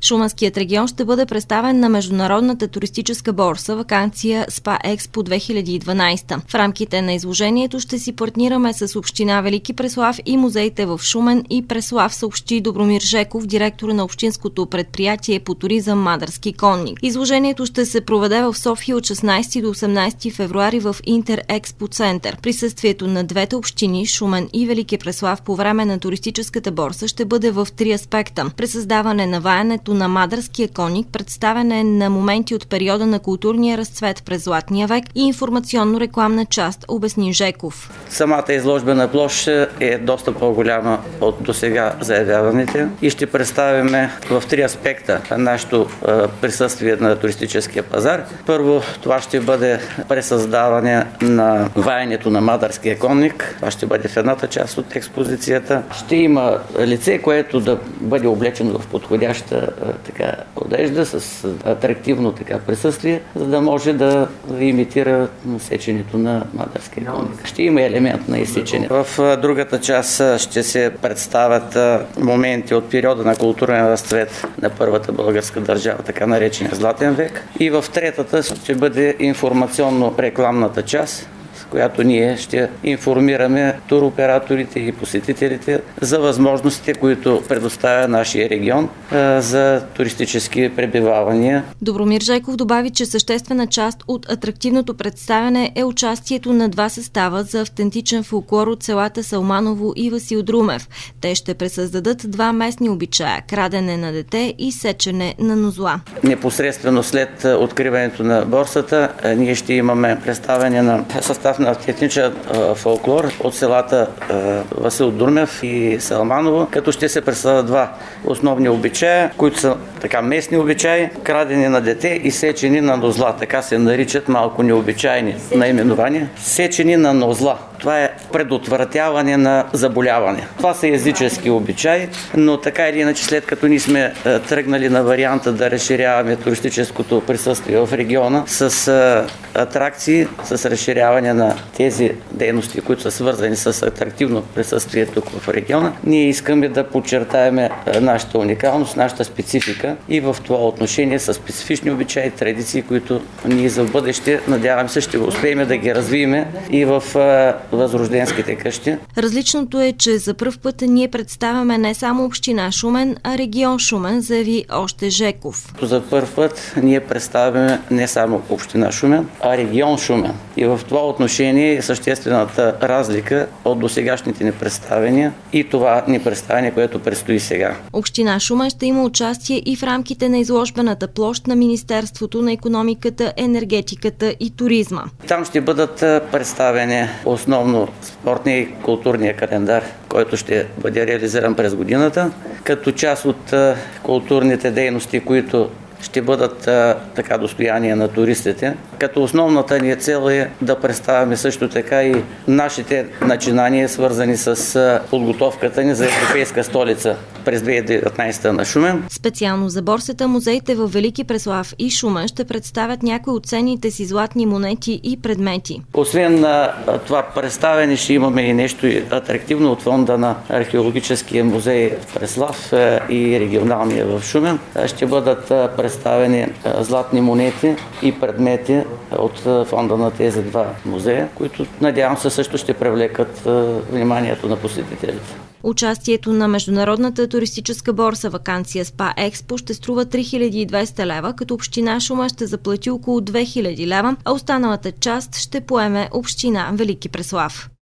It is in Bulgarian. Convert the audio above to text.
Шуменският регион ще бъде представен на Международната туристическа борса Ваканция СПА Експо 2012. В рамките на изложението ще си партнираме с община Велики Преслав и музеите в Шумен и Преслав, съобщи Добромир Жеков, директор на общинското предприятие по туризъм Мадарски конник. Изложението ще се проведе в София от 16 до 18 февруари в Интер Експо център. Присъствието на двете общини, Шумен и Велики Преслав, по време на туристическата борса ще бъде в три аспекта: пресъздаване на ваенето на Мадарския конник, представяне на моменти от периода на културния разцвет през Златния век и информационно-рекламна част, обясни Жеков. Самата изложбена площ е доста по-голяма от досега заявяваните и ще представим в три аспекта нашето присъствие на туристическия пазар. Първо, това ще бъде пресъздаване на ваенето на Мадарския конник. Това ще бъде в едната част от експозицията. Ще има лице, което да бъде облечено в подходяща одежда с атрактивно присъствие, за да може да имитира сеченето на Мадарския конник. Ще има елемент на изсечение. В другата част ще се представят моменти от периода на културен разцвет на първата българска държава, така наречения Златен век. И в третата ще бъде информационно-рекламната част, с която ние ще информираме туроператорите и посетителите за възможностите, които предоставя нашия регион за туристически пребивавания. Добромир Жеков добави, че съществена част от атрактивното представяне е участието на два състава за автентичен фолклор от селата Салманово и Васил Друмев. Те ще пресъздадат два местни обичая – крадене на дете и сечене на нозла. Непосредствено след откриването на борсата ние ще имаме представяне на състав на автентичен фолклор от селата Васил Друмев и Салманово, като ще се представят два основни обичая, които са местни обичаи: крадене на дете и сечени на нозла. Така се наричат, малко необичайни наименования. Сечени на нозла. Това е предотвратяване на заболяване. Това са езически обичаи, но така или иначе, след като ние сме тръгнали на варианта да разширяваме туристическото присъствие в региона с атракции, с разширяване на тези дейности, които са свързани с атрактивно присъствие тук в региона, ние искаме да подчертаем нашата уникалност, нашата специфика и в това отношение са специфични обичаи, традиции, които ние за бъдеще, надявам се, ще успеем да ги развием и в възрожденските къщи. Различното е, че за пръв път ние представяме не само община Шумен, а регион Шумен, заяви още Жеков. За първ път ние представяме не само община Шумен, а регион Шумен. И в това отношение е съществената разлика от досегашните ни представяния и това ни представяне, което предстои сега. Община Шумен ще има участие и в рамките на изложбената площ на Министерството на икономиката, енергетиката и туризма. Там ще бъдат представени основно спортния и културния календар, който ще бъде реализиран през годината, като част от културните дейности, които ще бъдат достояние на туристите. Като основната ни цел е да представяме също така и нашите начинания, свързани с подготовката ни за европейска столица през 2019 на Шумен. Специално за борсата музеите в Велики Преслав и Шумен ще представят някои от ценните си златни монети и предмети. Освен на това представяне, ще имаме и нещо атрактивно от фонда на археологическия музей в Преслав и регионалния в Шумен. Ще бъдат представени златни монети и предмети от фонда на тези два музея, които надявам се също ще привлекат вниманието на посетителите. Участието на Международната туристическа борса Ваканция СПА Експо ще струва 3200 лева, като община Шумен ще заплати около 2000 лева, а останалата част ще поеме община Велики Преслав.